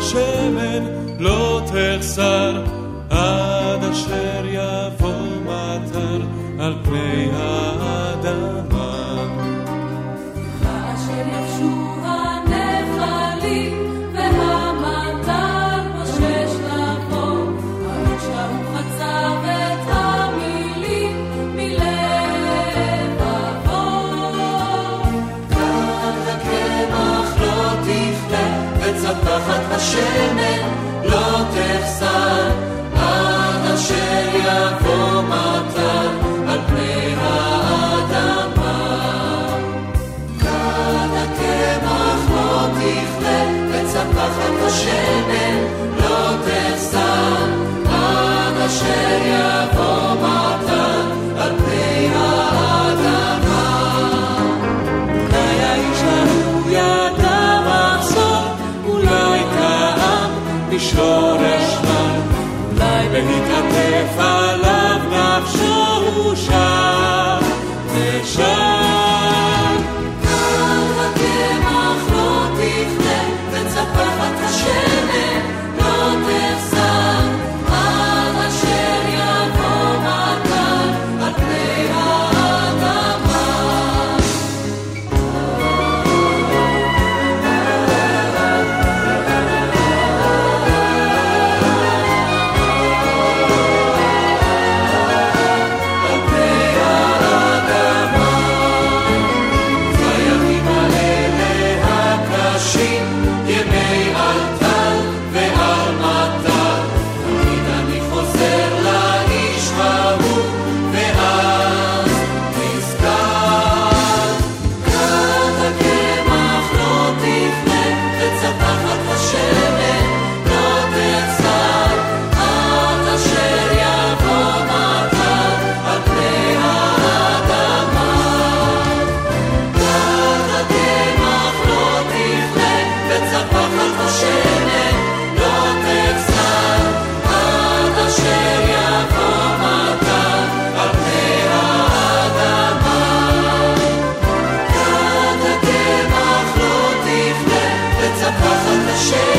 השמן לא תחסר, עד אשר יבוא מטר על פני האדמה. כאשר יבשו הנחלים והמטר בושש לבוא, האיש ההוא חצב את המילים מלבבו. כאן הקמח לא תכלה וצפחת השמן לא תחסר, עד אשר יבוא מטר על פני האדמה. כאן הקמח לא תכלה וצפחת השמן לא תחסר, עד אשר יבוא מטר על פני האדמה. אולי האיש ההוא ידע מחסור, אולי טעם משורש מן, אולי בהתעטף עליו נפשו הוא שב ושב. כאן הקמח לא תכלה וצפחת השמן לא תחסר, עד אשר יבוא מטר על פני האדמה. על פני האדמה. בימים האלה הקשים, ימי על טל ועל מטר, תמיד אני חוזר לאיש ההוא ואז נזכר. כאן הקמח לא תכלה וצפחת השמן לא תחסר, עד אשר יבוא מטר על פני האדמה. כאן הקמח לא תכלה וצפחת השמן לא תחסר, עד אשר יבוא מטר על פני האדמה. כאן הקמח לא תכלה וצפחת השמן